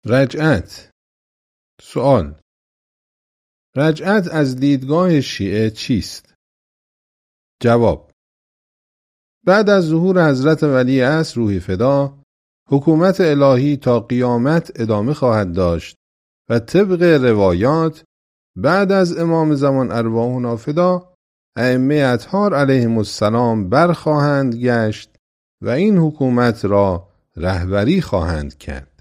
رجعت. سوال: رجعت از دیدگاه شیعه چیست؟ جواب: بعد از ظهور حضرت ولی عصر روح فدا، حکومت الهی تا قیامت ادامه خواهد داشت و طبق روایات بعد از امام زمان ارواحنا فدا، ائمه اطهار علیهم السلام برخواهند گشت و این حکومت را رهبری خواهند کرد.